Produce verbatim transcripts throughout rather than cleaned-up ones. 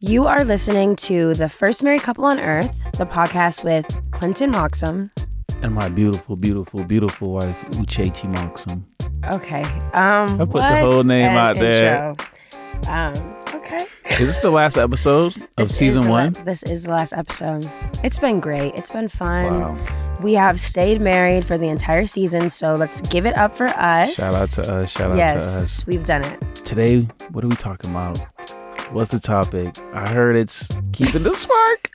You are listening to The First Married Couple on Earth, the podcast with Clinton Moxham. And my beautiful, beautiful, beautiful wife, Uchechi Moxham. Okay. Um, I put the whole name out there. Um, okay. Is this the last episode of This season is the one? La- this is the last episode. It's been great. It's been fun. Wow. We have stayed married for the entire season, so let's give it up for us. Shout out to us. Shout out yes, to us. Yes, we've done it. Today, what are we talking about? What's the topic? I heard it's keeping the spark.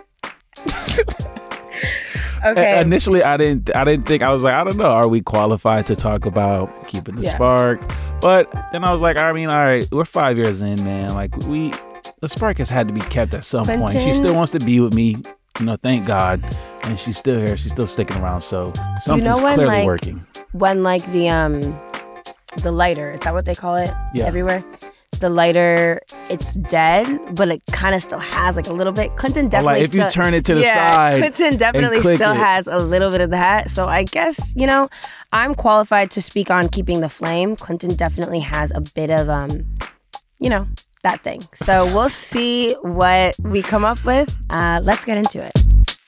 Okay. Initially, I didn't. I didn't think. I was like, I don't know. Are we qualified to talk about keeping the Yeah. spark? But then I was like, I mean, all right, we're five years in, man. Like we, the spark has had to be kept at some Clinton, point. She still wants to be with me. You know, thank God. And she's still here. She's still sticking around. So something's you know when, clearly like, working. When like the um the lighter, is that what they call it? Yeah. Everywhere? The lighter, it's dead, but it kind of still has like a little bit. Clinton Or definitely like if still, you turn it to the yeah, side. Clinton definitely click still it. has a little bit of that. So I guess, you know, I'm qualified to speak on keeping the flame. Clinton definitely has a bit of, um, you know, that thing. So we'll see what we come up with. Uh, let's get into it.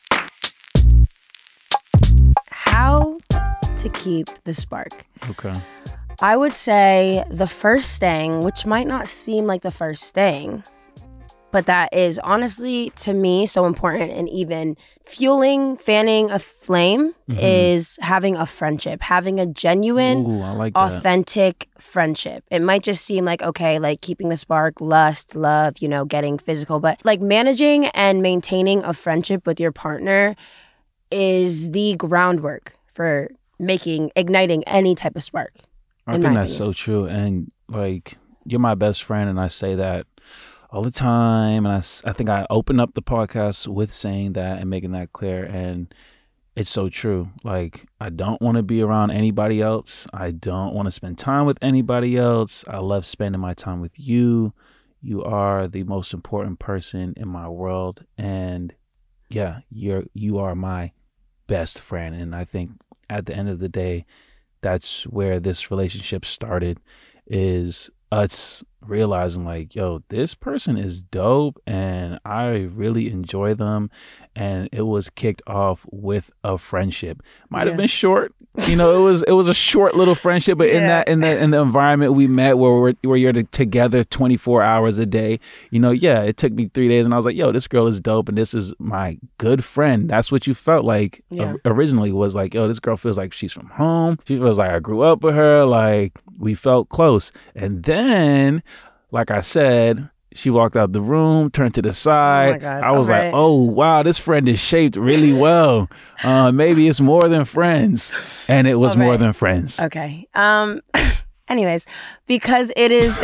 How to keep the spark. Okay. I would say the first thing, which might not seem like the first thing, but that is honestly to me so important, and even fueling, fanning a flame, Mhm. is having a friendship, having a genuine, Ooh, I like that. authentic friendship. It might just seem like, okay, like keeping the spark, lust, love, you know, getting physical, but like managing and maintaining a friendship with your partner is the groundwork for making, igniting any type of spark. I in think my that's opinion. so true. And like, you're my best friend, and I say that all the time. And I, s- I think I open up the podcast with saying that and making that clear. And it's so true. Like, I don't want to be around anybody else. I don't want to spend time with anybody else. I love spending my time with you. You are the most important person in my world. And yeah, you're, you are my best friend. And I think at the end of the day, that's where this relationship started, is us realizing like, yo, this person is dope and I really enjoy them. And it was kicked off with a friendship. Might Yeah. have been short, you know, it was it was a short little friendship, but in Yeah. that in the in the environment we met where we're where you're together twenty-four hours a day, you know, yeah, it took me three days and I was like, yo, this girl is dope and this is my good friend. That's what you felt like Yeah. o- originally, was like, yo, this girl feels like she's from home. She feels like I grew up with her. Like, we felt close. And then, like I said, she walked out the room, turned to the side. God. I was All like, right. oh, wow, this friend is shaped really well. uh, maybe it's more than friends. And it was All more right. than friends. Okay. Um. Anyways, because it is,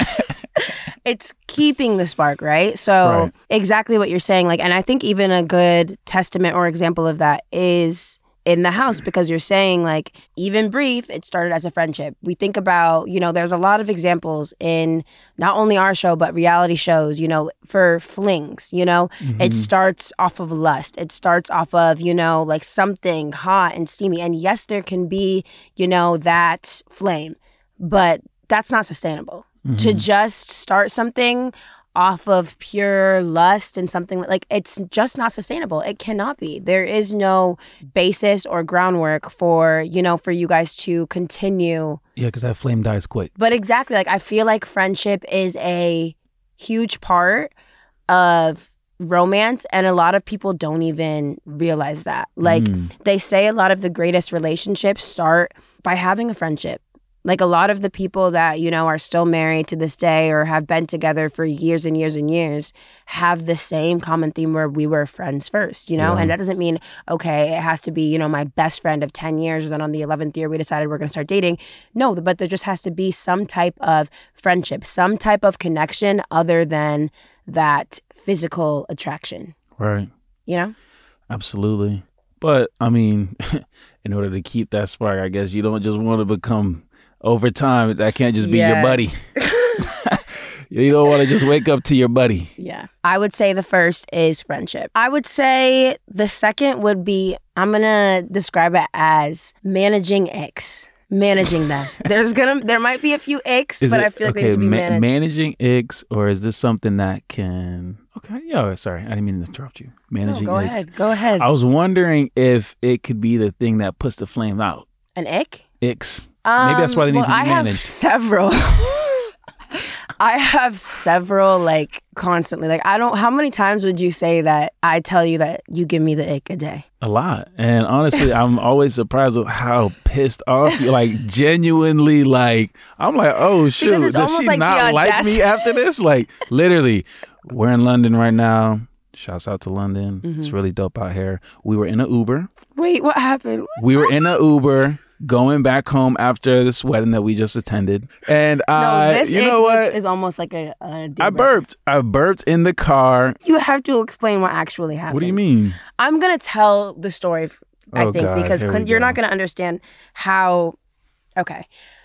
it's keeping the spark, right? So Right. exactly what you're saying. Like, and I think even a good testament or example of that is in the house, because you're saying like, even brief, it started as a friendship. We think about, you know, there's a lot of examples in not only our show, but reality shows, you know, for flings, you know, it Mhm. starts off of lust. It starts off of, you know, like something hot and steamy. And yes, there can be, you know, that flame, but that's not sustainable. To Mhm. just start something off of pure lust and something like, it's just not sustainable. It cannot be. There is no basis or groundwork for, you know, for you guys to continue. Yeah, because that flame dies quick. But exactly, like, I feel like friendship is a huge part of romance, and a lot of people don't even realize that. Like, Mm. they say a lot of the greatest relationships start by having a friendship. Like, a lot of the people that, you know, are still married to this day or have been together for years and years and years have the same common theme where we were friends first, you know? Yeah. And that doesn't mean, okay, it has to be, you know, my best friend of ten years, and then on the eleventh year we decided we're going to start dating. No, but there just has to be some type of friendship, some type of connection other than that physical attraction, Right. you know? Absolutely. But I mean, in order to keep that spark, I guess you don't just want to become, over time, that can't just be Yeah. your buddy. You don't want to just wake up to your buddy. Yeah. I would say the first is friendship. I would say the second would be, I'm going to describe it as managing icks. managing them. There's gonna, there might be a few icks, Is but it, I feel like okay, they need to be ma- managed. managing icks, or is this something that can? Okay, yeah. Sorry, I didn't mean to interrupt you. Managing no, go icks. ahead. Go ahead. I was wondering if it could be the thing that puts the flame out. An ick? Icks. Um, Maybe that's why they need well, to be I managed. have several. I have several, like, constantly. Like, I don't, how many times would you say that I tell you that you give me the ick a day? A lot. And honestly, I'm always surprised with how pissed off you, like, genuinely, like, I'm like, oh, shoot, it's does almost she like the not like audacity- me after this? Like, literally, we're in London right now. Shouts out to London. Mm-hmm. It's really dope out here. We were in an Uber. Wait, what happened? We were in an Uber going back home after this wedding that we just attended. And No, I, this you ick know was- what? is almost like a, a deal I breaker. burped. I burped in the car. You have to explain what actually happened. What do you mean? I'm going to tell the story, f- I Oh, think, God, because here Clint, we you're go. not going to understand how. Okay.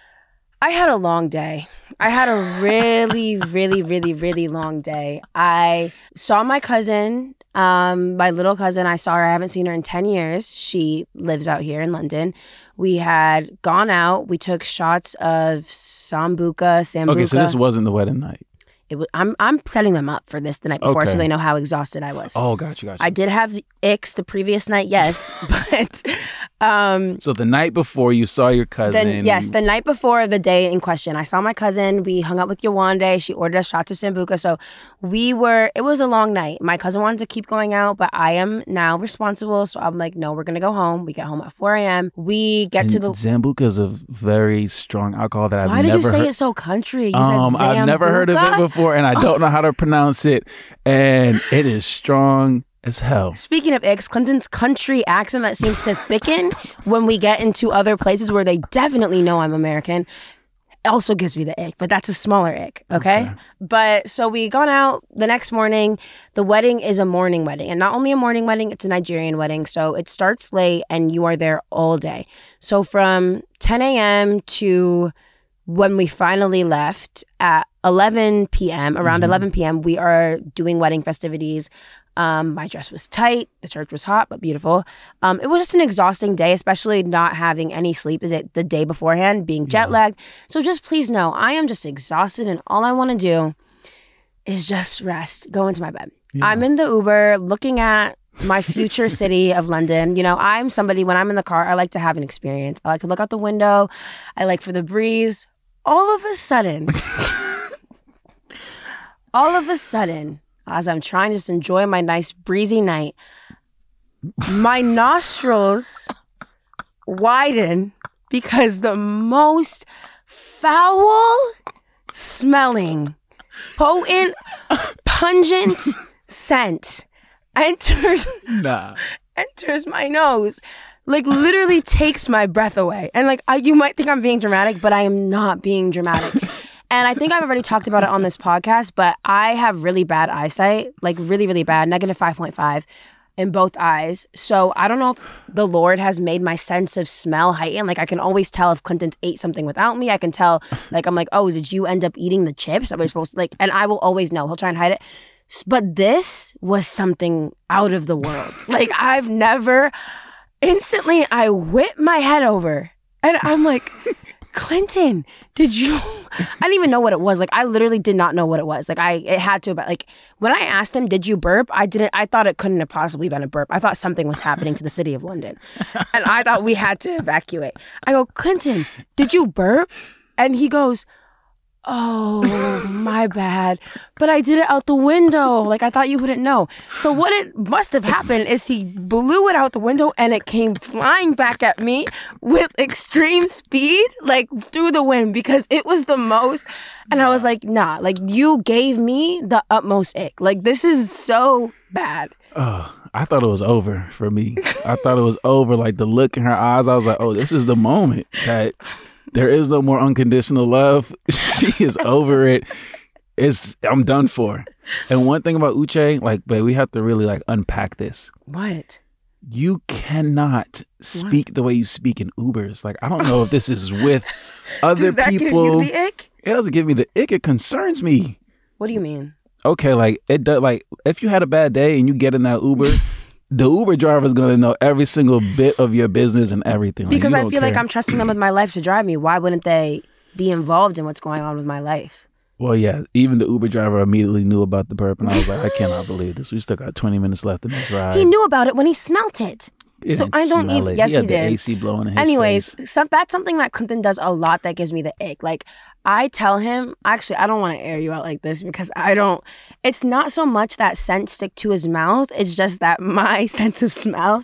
I had a long day. I had a really, really, really, really long day. I saw my cousin, um, my little cousin. I saw her. I haven't seen her in ten years. She lives out here in London. We had gone out. We took shots of Sambuca, Sambuca. Okay, so this wasn't the wedding night. It was, I'm I'm setting them up for this the night before so Okay. they know how exhausted I was. Oh, gotcha, gotcha. I did have icks the previous night, yes, but um, So the night before you saw your cousin. then yes, the night before the day in question, I saw my cousin. We hung out with Yawande. She ordered us shots of Sambuca, so we were. It was a long night. My cousin wanted to keep going out, but I am now responsible, so I'm like, no, we're gonna go home. We get home at four a.m. We get and to the. Zambuca is a very strong alcohol that I've Why did never you say heard. it so country? You um, said I've never heard of it Sambuca? before, and I don't know how to pronounce it. And it is strong as hell. Speaking of icks, Clinton's country accent that seems to thicken when we get into other places where they definitely know I'm American also gives me the ick, but that's a smaller ick, okay? Okay. But so we gone out the next morning. The wedding is a morning wedding, and not only a morning wedding, it's a Nigerian wedding. So it starts late and you are there all day. So from ten a.m. to when we finally left at eleven p.m., around Mhm. eleven p.m., we are doing wedding festivities. Um, my dress was tight. The church was hot, but beautiful. Um, it was just an exhausting day, especially not having any sleep the day, the day beforehand, being jet lagged. So just please know, I am just exhausted, and all I want to do is just rest, go into my bed. Yeah. I'm in the Uber looking at my future city of London. You know, I'm somebody, when I'm in the car, I like to have an experience. I like to look out the window. I like for the breeze. All of a sudden, all of a sudden, as I'm trying to just enjoy my nice breezy night, my nostrils widen because the most foul smelling, potent, pungent scent enters Nah. enters my nose, like literally takes my breath away. And like I, you might think I'm being dramatic, but I am not being dramatic. And I think I've already talked about it on this podcast, but I have really bad eyesight, like really, really bad, negative five point five in both eyes. So I don't know if the Lord has made my sense of smell heightened. Like I can always tell if Clinton's ate something without me. I can tell, like, I'm like, oh, did you end up eating the chips that we're supposed to, like, and I will always know. He'll try and hide it. S- But this was something out of the world. Like I've never, instantly I whip my head over and I'm like, Clinton, did you, I didn't even know what it was. Like, I literally did not know what it was. Like, I, it had to, but like, when I asked him, did you burp? I didn't, I thought it couldn't have possibly been a burp. I thought something was happening to the city of London. And I thought we had to evacuate. I go, Clinton, did you burp? And he goes, oh, my bad. But I did it out the window. Like, I thought you wouldn't know. So what it must have happened is he blew it out the window and it came flying back at me with extreme speed, like through the wind, because it was the most. And I was like, nah, like you gave me the utmost ick. Like, this is so bad. Oh, I thought it was over for me. I thought it was over. Like the look in her eyes, I was like, oh, this is the moment that there is no more unconditional love. She is over it. It's I'm done for. And one thing about Uche, like, babe, we have to really like unpack this. What? You cannot speak the way you speak in Ubers. Like, I don't know if this is with other Does that people. give you the ick? It doesn't give me the ick. It concerns me. What do you mean? Okay, like it does. Like if you had a bad day and you get in that Uber, the Uber driver is going to know every single bit of your business and everything. Because like, I feel care. like I'm trusting them with my life to drive me. Why wouldn't they be involved in what's going on with my life? Well, yeah, even the Uber driver immediately knew about the burp, and I was like, I cannot believe this. We still got twenty minutes left in this ride. He knew about it when he smelt it. He so I don't even. It. Yes, he, had he the did. A C blowing in his Anyways, face. some, that's something that Clinton does a lot that gives me the ick. Like, I tell him, actually, I don't want to air you out like this because I don't. It's not so much that scent stick to his mouth. It's just that my sense of smell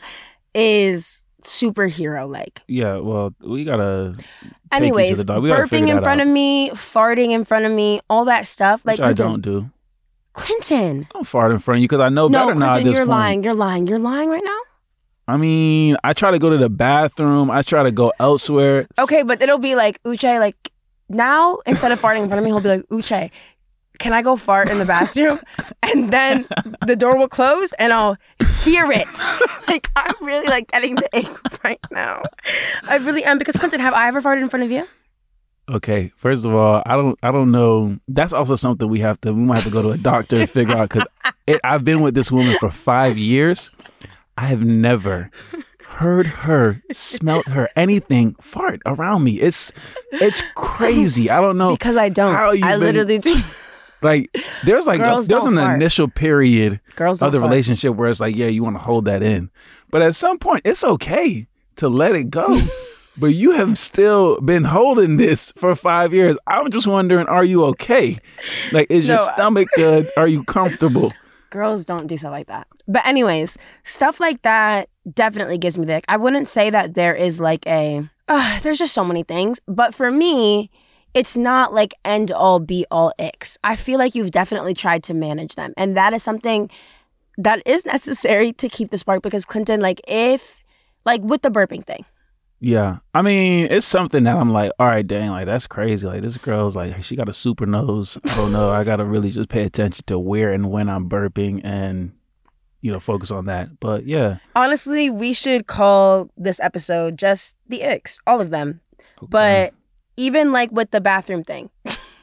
is superhero-like. Yeah, well, we gotta. Anyways, the dog. We gotta burping in front out. of me, farting in front of me, all that stuff. Like Which I Clinton, don't do. Clinton. I don't fart in front of you because I know No, better now at Clinton, this you're point. lying. You're lying. You're lying right now. I mean, I try to go to the bathroom. I try to go elsewhere. Okay, but it'll be like, Uche, like, now, instead of farting in front of me, he'll be like, Uche, can I go fart in the bathroom? And then the door will close and I'll hear it. Like, I'm really, like, getting the ick right now. I really am. Because, Clinton, have I ever farted in front of you? Okay, first of all, I don't, I don't know. That's also something we have to, we might have to go to a doctor to figure out because I've been with this woman for five years. I have never heard her, smelt her, anything fart around me. It's, it's crazy. I don't know because I don't. How you I been, literally do. Like, there's like, Girls a, there's don't an fart. initial period Girls of the fart. relationship where it's like, yeah, you want to hold that in, but at some point, it's okay to let it go. But you have still been holding this for five years. I'm just wondering, are you okay? Like, is No, your stomach good? Are you comfortable? Girls don't do stuff like that. But anyways, stuff like that definitely gives me the ick. I wouldn't say that there is like a, uh, there's just so many things. But for me, it's not like end all be all icks. I feel like you've definitely tried to manage them. And that is something that is necessary to keep the spark because Clinton, like if, like with the burping thing. Yeah. I mean, it's something that I'm like, all right, dang, like that's crazy. Like this girl's like, she got a super nose. I don't know. I got to really just pay attention to where and when I'm burping and, you know, focus on that. But yeah. Honestly, we should call this episode just the icks, all of them. Okay. But even like with the bathroom thing,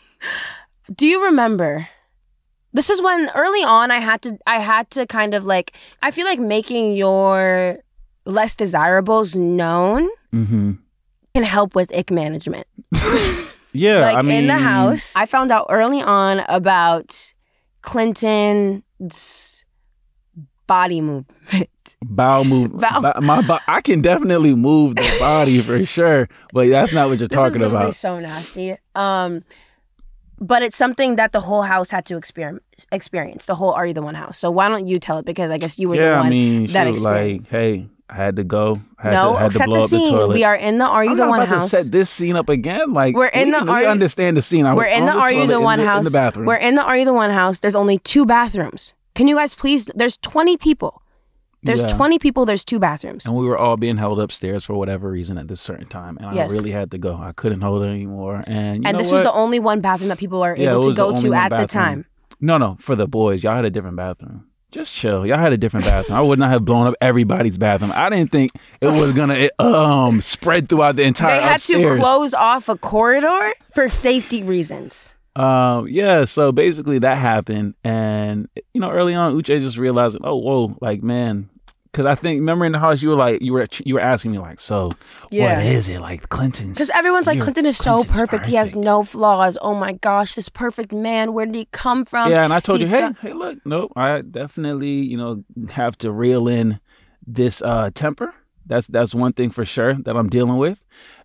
do you remember? This is when early on I had to, I had to kind of like, I feel like making your less desirables known mm-hmm. can help with ick management. Yeah, like I mean, in the house, I found out early on about Clinton's body movement. Bowel move. Bow- bo- my bo- I can definitely move the body for sure, but that's not what you're this talking is literally about. So nasty. Um, but it's something that the whole house had to experiment, experience. The whole Are You the One house. So why don't you tell it? Because I guess you were yeah, the one I mean, that shoot, experienced. like, hey, I had to go. I had no, to, had to set blow the up the scene. toilet. We are in the Are You I'm the not One about house. to set this scene up again. Like we're in we, the we Are You, understand the scene. I was we're in on the, the Are You the One in the, house. in the bathroom. We're in the Are You the One house. There's only two bathrooms. Can you guys please? There's twenty people. There's Yeah. twenty people. There's two bathrooms. And we were all being held upstairs for whatever reason at this certain time. And Yes. I really had to go. I couldn't hold it anymore. And you and know this what? was the only one bathroom that people are Yeah, able it to was the go only to one at the bathroom. time. No, no. For the boys, y'all had a different bathroom. Just chill. Y'all had a different bathroom. I would not have blown up everybody's bathroom. I didn't think it was going to um spread throughout the entire They had upstairs. to close off a corridor for safety reasons. Um, yeah, so basically that happened. And, you know, early on, Uche just realizing, oh, whoa, like, man, because I think, remember in the house, you were like, you were you were asking me, like, so Yeah. what is it? Like, Clinton's. Because everyone's like, you're- Clinton is so Clinton's perfect. He has no flaws. Oh my gosh, this perfect man. Where did he come from? Yeah, and I told you, He's hey, got- hey, look, nope, I definitely, you know, have to reel in this uh, temper. That's that's one thing for sure that I'm dealing with.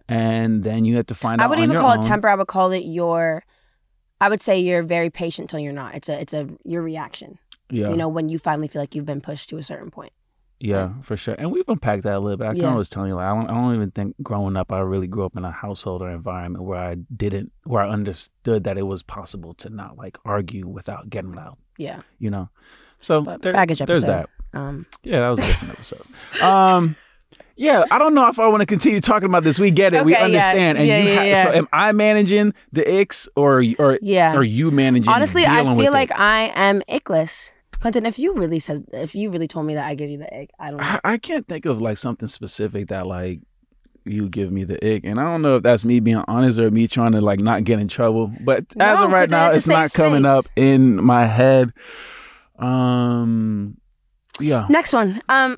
And then you have to find I out wouldn't on even your call own. it temper. I would call it your. I would say you're very patient till you're not. It's a it's a your reaction. Yeah, You know, when you finally feel like you've been pushed to a certain point. yeah, for sure. And we've unpacked that a little bit. I Yeah. kind of was telling you, like, I don't, I don't even think growing up, I really grew up in a household or environment where I didn't, where I understood that it was possible to not like argue without getting loud. Yeah. You know, so But there- baggage there's episode. that. Um, Yeah, that was a different episode. Um, yeah, I don't know if I want to continue talking about this. We get it, we Okay, yeah. understand. And Yeah, you yeah, ha- yeah. so am I managing the icks or or yeah. are you managing? Honestly, I dealing with feel like it? I am ickless. Clinton, if you really said, if you really told me that I give you the ick, I don't know. I, I can't think of like something specific that like you give me the ick, and I don't know if that's me being honest or me trying to like not get in trouble. But as No, of right Clinton, now, it's a it's not safe coming space. up in my head. Um. Yeah. Next one. Um,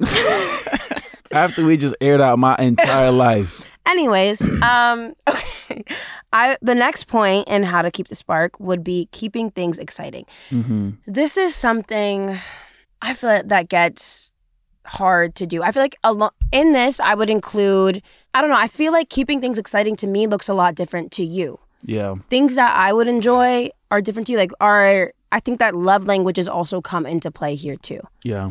After we just aired out my entire life. Anyways, um, okay. I the next point in how to keep the spark would be keeping things exciting. Mm-hmm. This is something I feel like that gets hard to do. I feel like a lo- in this, I would include, I don't know, I feel like keeping things exciting to me looks a lot different to you. Yeah. Things that I would enjoy are different to you. Like, are I think that love languages also come into play here too. Yeah.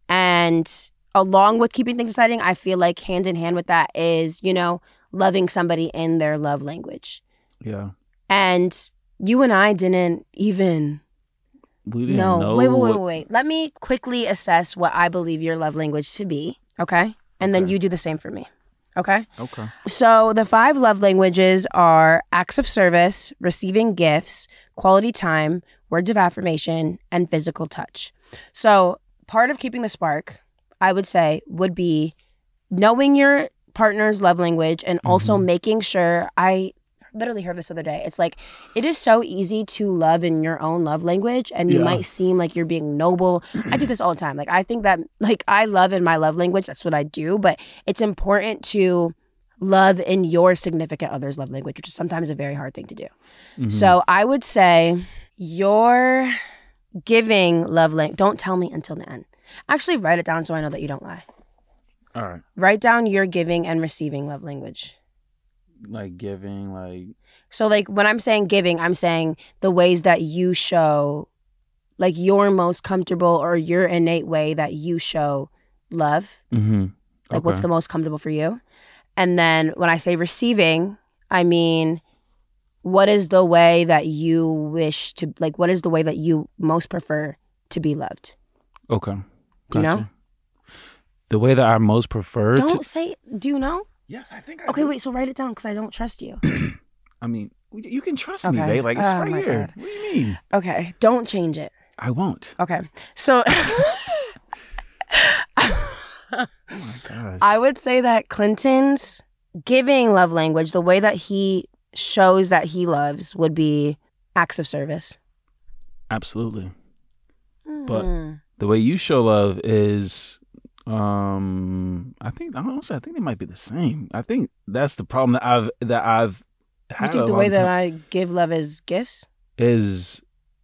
And along with keeping things exciting, I feel like hand in hand with that is, you know, loving somebody in their love language. Yeah. And you and I didn't even We didn't no. know. Wait, wait, wait, what... wait, wait. Let me quickly assess what I believe your love language to be, okay? And then Okay. you do the same for me, okay? Okay. So the five love languages are acts of service, receiving gifts, quality time, words of affirmation, and physical touch. So part of keeping the spark, I would say, would be knowing your partner's love language and also Mhm. making sure, I literally heard this the other day. It's like, it is so easy to love in your own love language and you Yeah. might seem like you're being noble. I do this all the time. Like, I think that, like, I love in my love language. That's what I do. But it's important to love in your significant other's love language, which is sometimes a very hard thing to do. Mhm. So I would say your giving love language, don't tell me until the end. Actually, write it down so I know that you don't lie. All right. Write down your giving and receiving love language. Like giving, like So, like, when I'm saying giving, I'm saying the ways that you show, like, your most comfortable or your innate way that you show love. mm-hmm. Like, what's the most comfortable for you? And then when I say receiving, I mean, what is the way that you wish to, like, what is the way that you most prefer to be loved? Okay. Do you know? Gotcha. The way that I most prefer Don't to... say, do you know? Yes, I think I Okay, do. wait, so write it down because I don't trust you. I mean, you can trust me, Okay. babe. Like, it's Oh, right my here. God. What do you mean? Okay, don't change it. I won't. Okay, so Oh, my gosh. I would say that Clinton's giving love language, the way that he shows that he loves, would be acts of service. Absolutely. But Mm. the way you show love is... Um, I think honestly, I think they might be the same. I think that's the problem that I've that I've had. You think a the long way that time I give love is gifts? is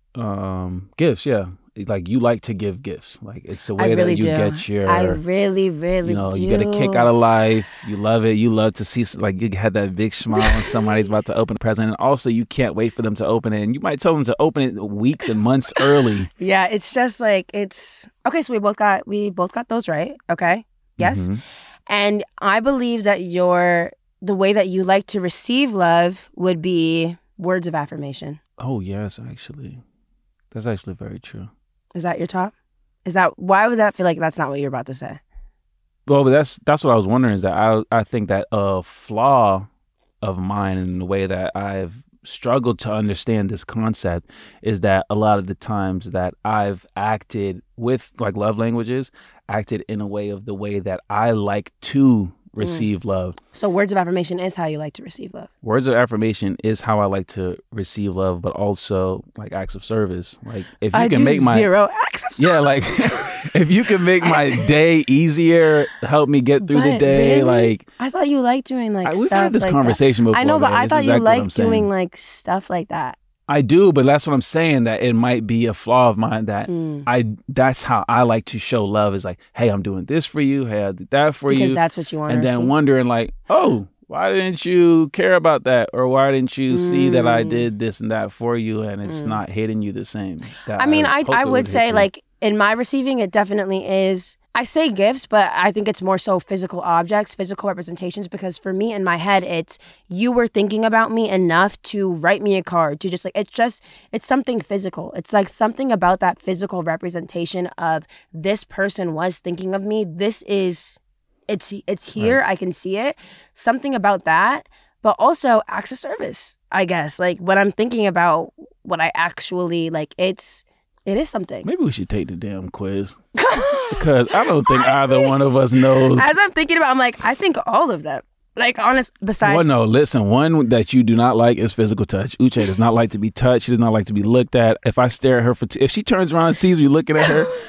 um gifts. Yeah, like you like to give gifts. Like it's the I way really that you do. get your. I really, really you know, do. you get a kick out of life. You love it. You love to see like you had that big smile when somebody's about to open a present, and also you can't wait for them to open it. And you might tell them to open it weeks and months early. Yeah, it's just like it's okay. So we both got we both got those right. Okay, yes, Mhm. and I believe that your the way that you like to receive love would be words of affirmation. Oh yes, actually, that's actually very true. Is that your top? Is that why would that feel like that's not what you're about to say? Well, but that's that's what I was wondering. Is that I I think that a flaw of mine in the way that I've struggled to understand this concept is that a lot of the times that I've acted with like love languages, acted in a way of the way that I like to receive love. So words of affirmation is how you like to receive love. Words of affirmation is how I like to receive love, but also like acts of service. Like if you I can do make my zero acts of service. yeah, like if you can make my day easier, help me get through the But day, really? like I thought you liked doing like I, we've stuff had this like conversation that. before. I know, but man. I This thought is you exactly what I'm liked saying. doing like stuff like that. I do, but that's what I'm saying. That it might be a flaw of mine. That Mm. I that's how I like to show love. Is like, hey, I'm doing this for you. Hey, I did that for Because you. that's what you want And to then see. wondering like, oh, why didn't you care about that, or why didn't you see that I Mm. did this and that for you, and it's Mm. not hitting you the same. That I mean, I hope I it would hit say you. like in my receiving, it definitely is. I say gifts, but I think it's more so physical objects, physical representations, because for me in my head, it's you were thinking about me enough to write me a card, to just like, it's just, it's something physical. It's like something about that physical representation of this person was thinking of me. This is, it's, it's here. I can see it. Something about that, but also acts of service, I guess. Like when I'm thinking about what I actually like, it's, it is something. maybe we should take the damn quiz because I don't think either one of us knows. As I'm thinking about, I'm like, I think all of them. Like, honest, besides. Well, no, listen, one that you do not like is physical touch. Uche does not like to be touched. She does not like to be looked at. If I stare at her for, two, if she turns around and sees me looking at her,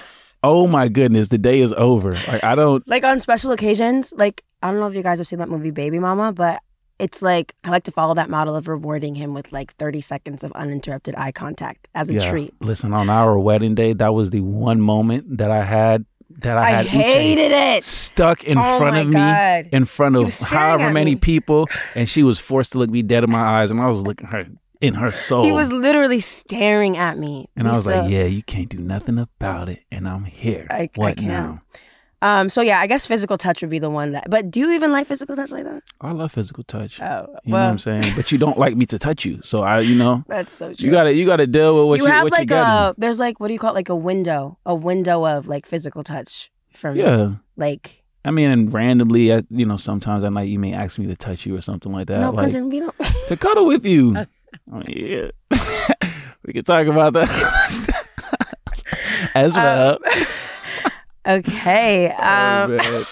oh my goodness, the day is over. Like I don't like on special occasions. Like I don't know if you guys have seen that movie Baby Mama, but it's like I like to follow that model of rewarding him with like thirty seconds of uninterrupted eye contact as a yeah, treat. Listen, on our wedding day, that was the one moment that I had that I, I had hated Uche it. stuck in Oh front my of God. me, in front He of was staring however at many me. people, and she was forced to look me dead in my eyes, and I was looking her in her soul. He was literally staring at me. and I was Lisa. like, yeah, you can't do nothing about it, and I'm here. I- I what can't. now? Um, so yeah, I guess physical touch would be the one that. But do you even like physical touch like that? I love physical touch. Oh, You know what well, I'm saying? But you don't like me to touch you, so I, you know, that's so true. you gotta you gotta deal with what you you, have what like you got. a there's like what do you call it? Like a window, a window of like physical touch for me. Yeah, Like I mean, and randomly, I, you know, sometimes at night you may ask me to touch you or something like that, no, like Clinton, we don't. to cuddle with you. Oh, yeah, we can talk about that as well. Um, okay. Um, Oh,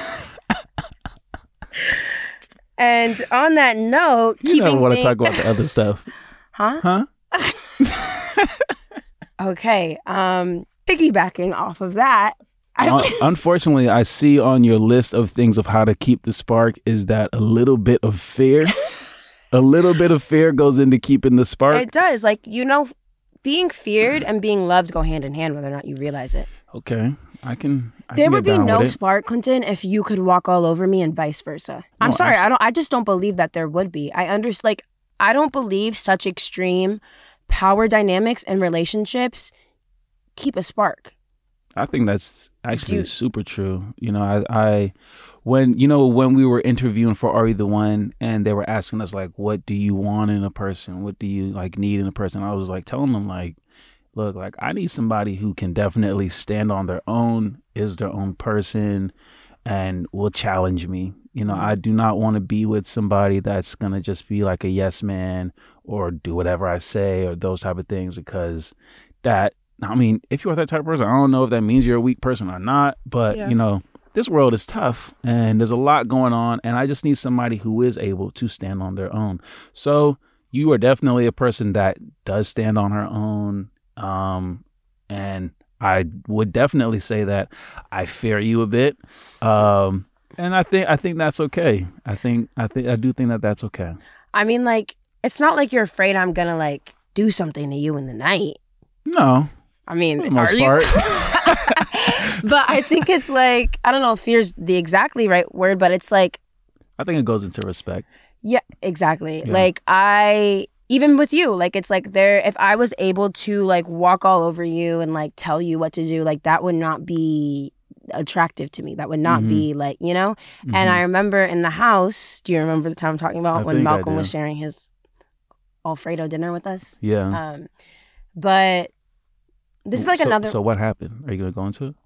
and on that note, you keeping never want to thing- talk about the other stuff, huh? huh? Okay. Um, piggybacking off of that, I Un- Unfortunately, I see on your list of things of how to keep the spark is that a little bit of fear. A little bit of fear goes into keeping the spark. it does. Like you know, being feared and being loved go hand in hand, whether or not you realize it. Okay, I can. I There can would get be down no with it. spark, Clinton, if you could walk all over me and vice versa. I'm No, sorry, abs- I don't. I just don't believe that there would be. I understand. Like, I don't believe such extreme power dynamics and relationships keep a spark. I think that's actually Do- super true. You know, I, I, when you know when we were interviewing for Are You the One, and they were asking us like, what do you want in a person? What do you like need in a person? I was like telling them like, look, like I need somebody who can definitely stand on their own, is their own person, and will challenge me. You know, I do not want to be with somebody that's gonna just be like a yes man or do whatever I say or those type of things, because that. I mean, if you're that type of person, I don't know if that means you're a weak person or not, but Yeah. you know, this world is tough and there's a lot going on, and I just need somebody who is able to stand on their own. So you are definitely a person that does stand on her own. Um, and I would definitely say that I fear you a bit. Um, and I think, I think that's okay. I think, I think, I do think that that's okay. I mean, like, it's not like you're afraid I'm gonna like do something to you in the night. No, I mean, for the most are you? part. But I think it's like I don't know if fear's the exactly right word, but it's like I think it goes into respect. yeah, exactly. Yeah. Like I even with you, like it's like there if I was able to like walk all over you and like tell you what to do, like that would not be attractive to me. That would not Mhm. be like, you know? Mhm. And I remember in the house, do you remember the time I'm talking about I when think I Malcolm do. was sharing his Alfredo dinner with us? yeah. Um but this is like so, another So what happened? Are you gonna go into it?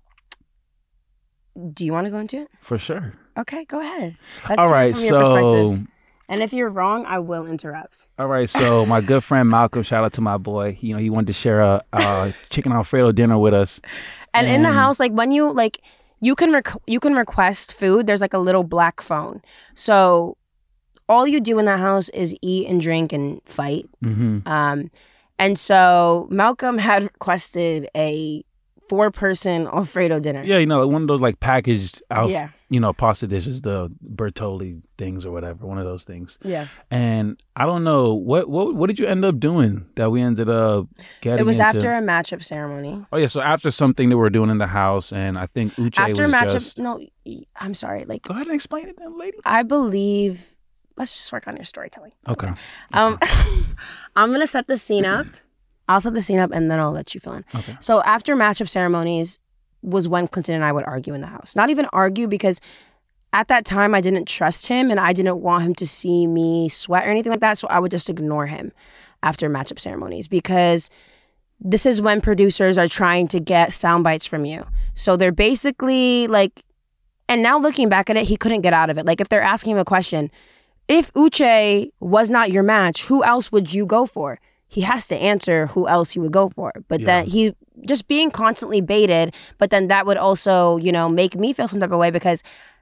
do you want to go into it? For sure. Okay, go ahead. Let's All see it right. from your perspective. So And if you're wrong, I will interrupt. all right. So my good friend Malcolm, shout out to my boy. You know, he wanted to share a, a chicken Alfredo dinner with us. And in the And- house, like when you like, you can rec- you can request food. There's like a little black phone. So all you do in that house is eat and drink and fight. Mm-hmm. Um, and so Malcolm had requested a four person Alfredo dinner. Yeah, you know, one of those like packaged out, Yeah. you know, pasta dishes, the Bertolli things or whatever, one of those things. Yeah. And I don't know what what what did you end up doing that we ended up getting? It was into? after a matchup ceremony. Oh yeah, so after something that we were doing in the house, and I think Uche After a was matchup, just. no, I'm sorry. Like Go ahead and explain it, then, lady. I believe. Let's just work on your storytelling. Okay. Um, I'm gonna set the scene up. I'll set the scene up and then I'll let you fill in. Okay. So after matchup ceremonies was when Clinton and I would argue in the house. Not even argue because at that time I didn't trust him and I didn't want him to see me sweat or anything like that. So I would just ignore him after matchup ceremonies because this is when producers are trying to get sound bites from you. So they're basically like, and now looking back at it, he couldn't get out of it. Like if they're asking him a question, if Uche was not your match, who else would you go for? He has to answer who else he would go for. But Yeah. then he just being constantly baited, but then that would also, you know, make me feel some type of way because,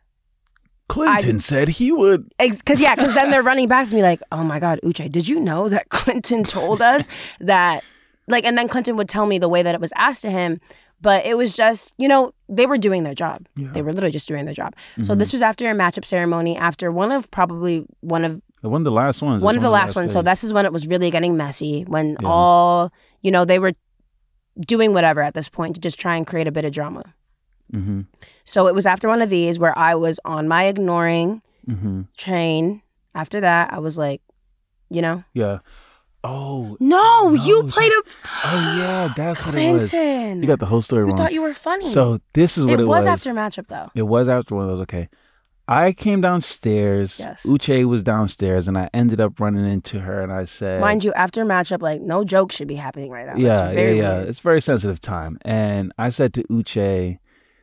Clinton said he would. because yeah, because then they're running back to me like, oh my God, Uche, did you know that Clinton told us that, like, and then Clinton would tell me the way that it was asked to him But it was just, you know, they were doing their job. Yeah. They were literally just doing their job. Mm-hmm. So this was after a matchup ceremony, after one of probably one of one of the last ones. one of the one last the ones. So this is when it was really getting messy. When Yeah. all, you know, they were doing whatever at this point to just try and create a bit of drama. Mm-hmm. So it was after one of these where I was on my ignoring Mm-hmm. train. After that, I was like, you know, Yeah. Oh. no, No, you played a Oh yeah, that's what it was. Clinton. You got the whole story You wrong. thought you were funny. So this is what it, it, was after matchup though. It was after one of those. Okay. I came downstairs. Yes. Uche was downstairs, and I ended up running into her, and I said, Mind you, after matchup, like no joke should be happening right now. yeah, That's very yeah, yeah. weird. It's a very sensitive time. And I said to Uche,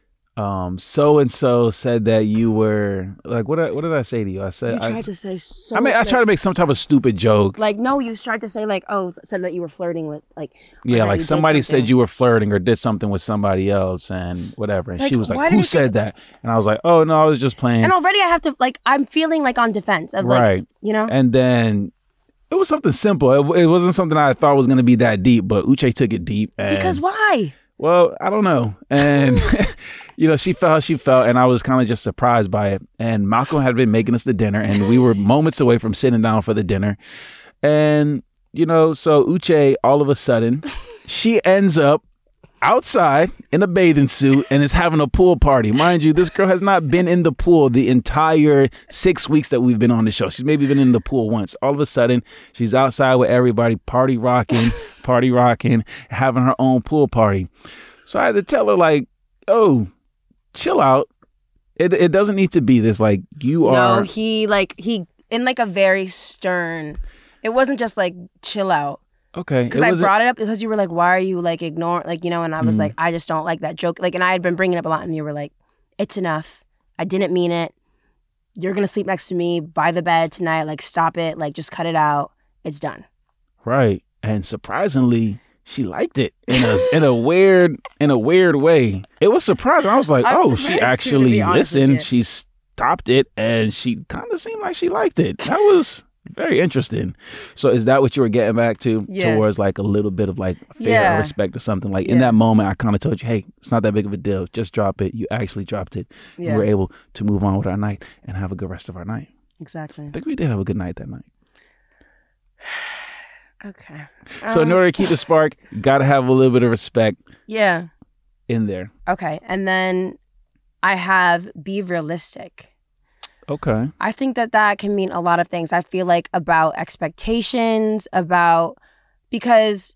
um, so and so said that you were like, what? Did I, what did I say to you? I said, You I, tried to say so. I mean, I like, tried to make some type of stupid joke. Like no, you tried to say like, oh, said that you were flirting with like. or Yeah, that like you did somebody something. said you were flirting or did something with somebody else and whatever. And Like, she was why like, did who you said think- that? And I was like, oh, no, I was just playing. And already I have to like, I'm feeling like on defense of like, Right. you know. And then it was something simple. It, it wasn't something I thought was going to be that deep, but Uche took it deep. And, Because why? well, I don't know. And, you know, she felt how she felt, and I was kind of just surprised by it. And Malcolm had been making us the dinner, and we were moments away from sitting down for the dinner. And, you know, so Uche, all of a sudden, she ends up outside in a bathing suit and is having a pool party. Mind you, this girl has not been in the pool the entire six weeks that we've been on the show. She's maybe been in the pool once. All of a sudden, she's outside with everybody, party rocking, party rocking, having her own pool party. So I had to tell her, like, oh, chill out. It it doesn't need to be this. Like, you No, are. he like he in like a very stern. It wasn't just like chill out. Okay. Because it I wasn't- brought it up because you were like, why are you like ignoring, like, you know, and I was Mhm. like, I just don't like that joke. Like, and I had been bringing it up a lot, and you were like, it's enough. I didn't mean it. You're going to sleep next to me by the bed tonight. Like, stop it. Like, just cut it out. It's done. Right. And surprisingly, she liked it in a in a weird in a weird way. It was surprising. I was like, I'm oh, surprised she too, to actually be honest with you. listened. She stopped it, and she kind of seemed like she liked it. That was very interesting. So is that what you were getting back to? Yeah. Towards like a little bit of like fear Yeah. or respect or something? Like in Yeah. that moment, I kind of told you, hey, it's not that big of a deal. Just drop it. You actually dropped it. Yeah, We were able to move on with our night and have a good rest of our night. exactly. I think we did have a good night that night. Okay. So in Um, order to keep the spark, you got to have a little bit of respect Yeah. in there. Okay. And then I have be realistic. Okay. I think that that can mean a lot of things. I feel like about expectations, about because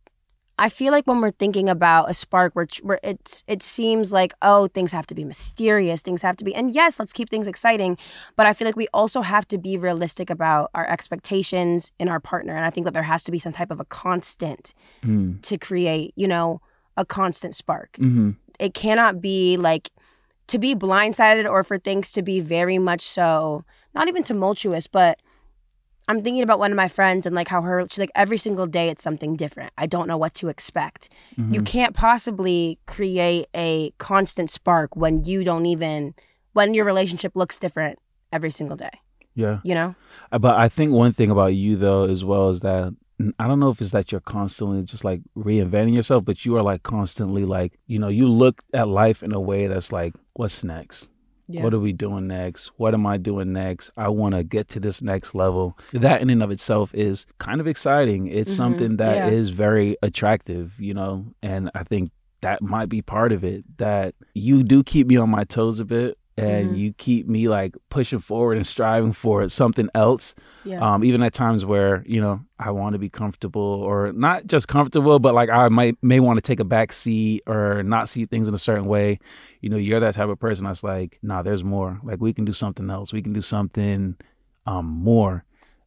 I feel like when we're thinking about a spark, where where it's it seems like, oh, things have to be mysterious, things have to be, and yes, let's keep things exciting. But I feel like we also have to be realistic about our expectations in our partner, and I think that there has to be some type of a constant Mm. to create, you know, a constant spark. Mm-hmm. It cannot be like to be blindsided or for things to be very much so not even tumultuous, but I'm thinking about one of my friends and like how her she's like every single day it's something different. I don't know what to expect. Mm-hmm. You can't possibly create a constant spark when you don't even when your relationship looks different every single day. Yeah. You know? Uh, But I think one thing about you though, as well, is that n- I don't know if it's that you're constantly just like reinventing yourself, but you are like constantly like, you know, you look at life in a way that's like, what's next? Yeah. What are we doing next? What am I doing next? I want to get to this next level. That in and of itself is kind of exciting. It's Mhm. something that is Yeah. very attractive, you know, and I think that might be part of it, that you do keep me on my toes a bit. And Mhm. you keep me like pushing forward and striving for something else. Yeah. Um, even at times where, you know, I want to be comfortable, or not just comfortable, but like I might may want to take a back seat or not see things in a certain way. You know, you're that type of person that's like, nah, there's more. Like we can do something else. We can do something um, more.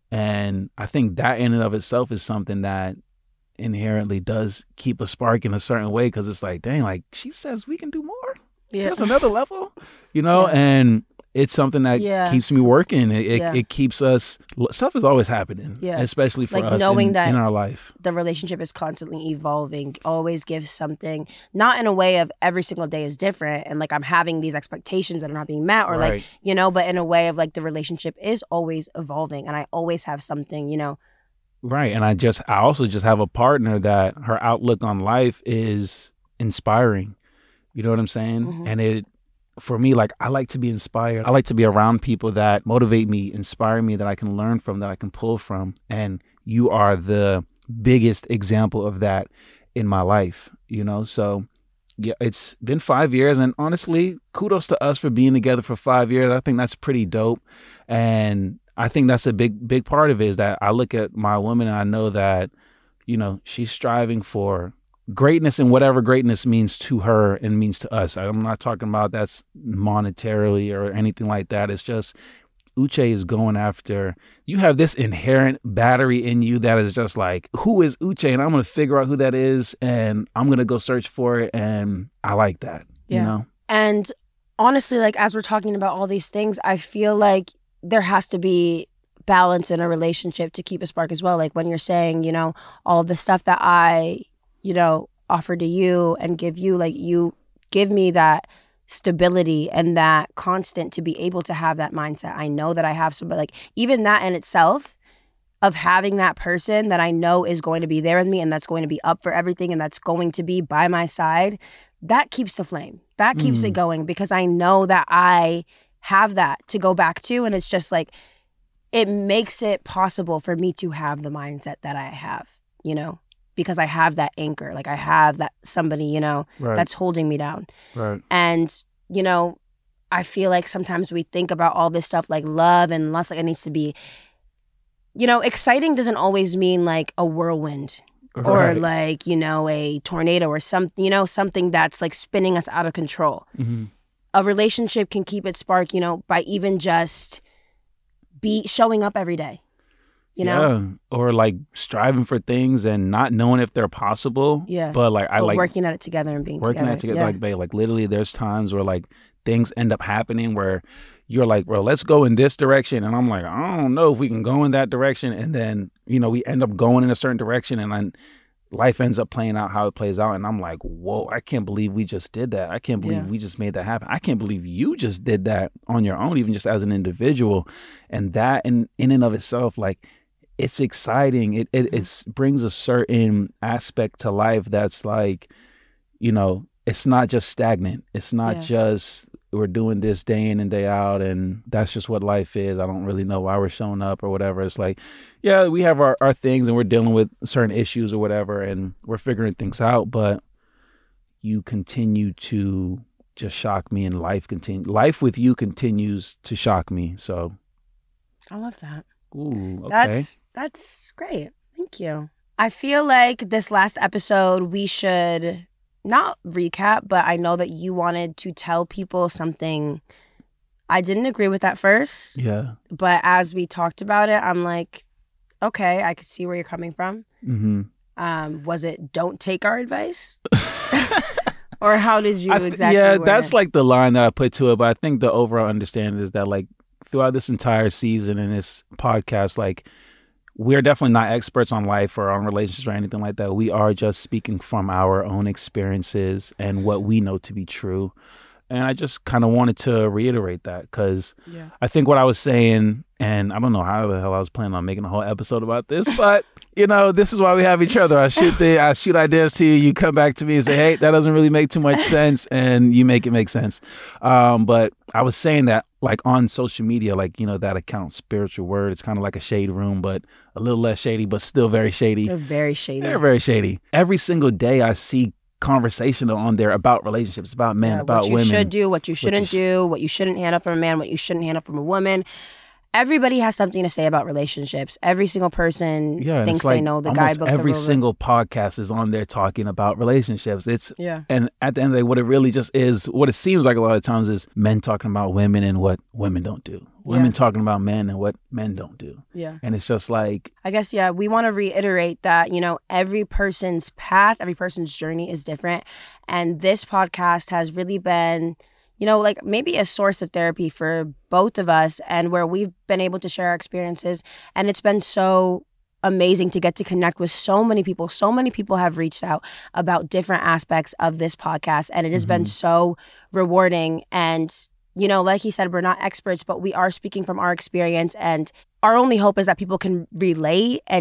And I think that in and of itself is something that inherently does keep a spark in a certain way, because it's like, dang, like she says we can do more. yeah. There's another level, you know, Yeah. and it's something that Yeah. keeps me working. It, it, Yeah. it keeps us, stuff is always happening, Yeah. especially for Like us knowing in, that- in our life. The relationship is constantly evolving, always gives something, not in a way of every single day is different and like I'm having these expectations that are not being met or like, Right. you know, but in a way of like the relationship is always evolving and I always have something, you know. Right. And I just, I also just have a partner that her outlook on life is inspiring. You know what I'm saying? Mm-hmm. And it, for me, like, I like to be inspired. I like to be around people that motivate me, inspire me, that I can learn from, that I can pull from. And you are the biggest example of that in my life, you know? So yeah, it's been five years. And honestly, kudos to us for being together for five years. I think that's pretty dope. And I think that's a big, big part of it, is that I look at my woman and I know that, you know, she's striving for greatness, and whatever greatness means to her and means to us. I'm not talking about that's monetarily or anything like that. It's just Uche is going after, you have this inherent battery in you that is just like, who is Uche? And I'm going to figure out who that is, and I'm going to go search for it. And I like that, yeah. you know? And honestly, like, as we're talking about all these things, I feel like there has to be balance in a relationship to keep a spark as well. Like when you're saying, you know, all the stuff that I, you know, offer to you and give you, like, you give me that stability and that constant to be able to have that mindset. I know that I have some, but like even that in itself, of having that person that I know is going to be there with me and that's going to be up for everything and that's going to be by my side, that keeps the flame. That keeps mm. it going, because I know that I have that to go back to. And it's just like, it makes it possible for me to have the mindset that I have, you know? Because I have that anchor, like I have that somebody, you know, right. that's holding me down. Right. And, you know, I feel like sometimes we think about all this stuff like love and lust, like it needs to be, you know, exciting doesn't always mean like a whirlwind right. or like, you know, a tornado or something, you know, something that's like spinning us out of control. Mm-hmm. A relationship can keep its spark, you know, by even just be showing up every day. You know? Yeah, or like striving for things and not knowing if they're possible. Yeah, but like I but like working at it together and being working together. at it together. Yeah. Like, babe, like literally, there's times where like things end up happening where you're like, "Bro, let's go in this direction," and I'm like, "I don't know if we can go in that direction," and then you know we end up going in a certain direction, and then life ends up playing out how it plays out, and I'm like, "Whoa, I can't believe we just did that. I can't believe yeah. we just made that happen. I can't believe you just did that on your own, even just as an individual," and that in in and of itself, like. It's exciting. It it it's, brings a certain aspect to life that's like, you know, it's not just stagnant. It's not yeah. just we're doing this day in and day out and that's just what life is. I don't really know why we're showing up or whatever. It's like, yeah, we have our, our things and we're dealing with certain issues or whatever and we're figuring things out, but you continue to just shock me and life continue. Life with you continues to shock me. So I love that. Ooh, okay. That's that's great. Thank you. I feel like this last episode we should not recap, but I know that you wanted to tell people something. I didn't agree with that first. Yeah. But as we talked about it, I'm like, okay, I could see where you're coming from. Mm-hmm. Um, was it don't take our advice? Or how did you th- exactly Yeah, word that's it? like the line that I put to it. But I think the overall understanding is that like throughout this entire season and this podcast, like we're definitely not experts on life or on relationships or anything like that. We are just speaking from our own experiences and what we know to be true. And I just kind of wanted to reiterate that because yeah. I think what I was saying, and I don't know how the hell I was planning on making a whole episode about this, but you know, this is why we have each other. I shoot the, I shoot ideas to you. You come back to me and say, "Hey, that doesn't really make too much sense," and you make it make sense. Um, but I was saying that, like on social media, like you know that account, Spiritual Word. It's kind of like a shade room, but a little less shady, but still very shady. They're very shady. They're very shady. Every single day, I see conversational on there about relationships, about men, yeah, about what you women. should do, what you shouldn't what you sh- do, what you shouldn't handle from a man, what you shouldn't handle from a woman. Everybody has something to say about relationships. Every single person yeah, thinks like they know the guidebook. Every the single podcast is on there talking about relationships. It's yeah. And at the end of the day, what it really just is, what it seems like a lot of times is men talking about women and what women don't do. Women yeah. talking about men and what men don't do. Yeah. And it's just like... I guess, yeah, we want to reiterate that, you know, every person's path, every person's journey is different. And this podcast has really been... you know, like maybe a source of therapy for both of us and where we've been able to share our experiences. And it's been so amazing to get to connect with so many people. So many people have reached out about different aspects of this podcast. And it has mm-hmm. been so rewarding. And, you know, like he said, we're not experts, but we are speaking from our experience. And our only hope is that people can relate and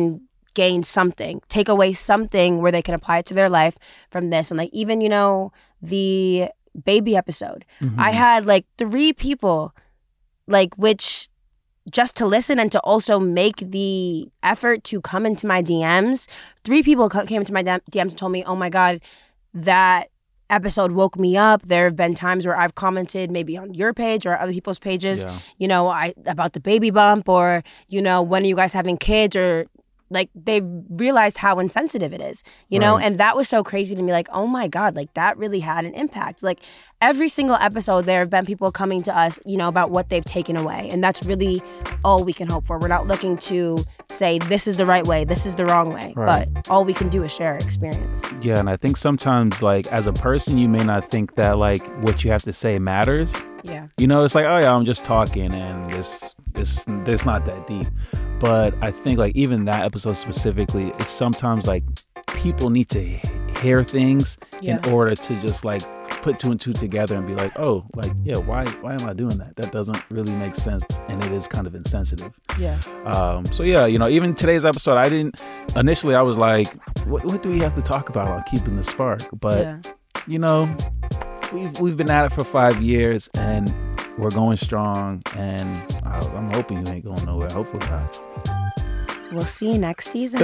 gain something, take away something where they can apply it to their life from this. And like, even, you know, the baby episode, mm-hmm. I had like three people, like, which just to listen and to also make the effort to come into my D Ms. Three people came into my D Ms and told me, oh my God, that episode woke me up. There have been times where I've commented maybe on your page or other people's pages, yeah. you know, I about the baby bump, or, you know, when are you guys having kids, or like they've realized how insensitive it is, you right. know? And that was so crazy to me. Like, oh my God, like that really had an impact. Like every single episode, there have been people coming to us, you know, about what they've taken away. And that's really all we can hope for. We're not looking to say this is the right way, this is the wrong way, right. but all we can do is share our experience. Yeah, and I think sometimes, like, as a person, you may not think that, like, what you have to say matters. Yeah. You know, it's like, oh yeah, I'm just talking and this, this, this not that deep. But I think, like, even that episode specifically, it's sometimes, like, people need to hear things yeah. in order to just, like, put two and two together and be like, oh, like, yeah, why why am I doing that? That doesn't really make sense, and it is kind of insensitive. Yeah. Um. So, yeah, you know, even today's episode, I didn't, initially I was like, what, what do we have to talk about on keeping the spark? But, yeah. you know, we've, we've been at it for five years, and we're going strong, and I, I'm hoping you ain't going nowhere. Hopefully not. We'll see you next season.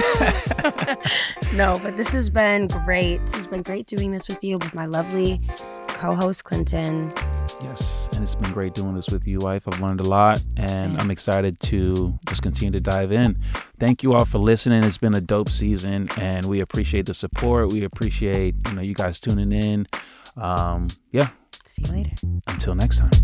No, but this has been great. This has been great doing this with you, with my lovely co-host, Clinton. Yes, and it's been great doing this with you, wife. I've learned a lot, and Same. I'm excited to just continue to dive in. Thank you all for listening. It's been a dope season, and we appreciate the support. We appreciate, you know, you guys tuning in. Um, yeah. See you later. Until next time.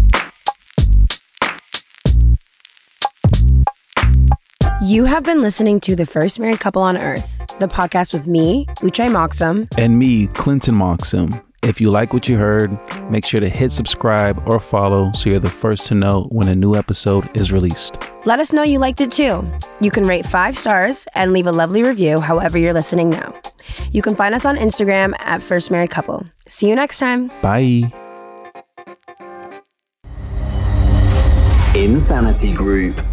You have been listening to The First Married Couple on Earth, the podcast with me, Uche Moxum. And me, Clinton Moxum. If you like what you heard, make sure to hit subscribe or follow so you're the first to know when a new episode is released. Let us know you liked it too. You can rate five stars and leave a lovely review however you're listening now. You can find us on Instagram at First Married Couple. See you next time. Bye. Insanity Group.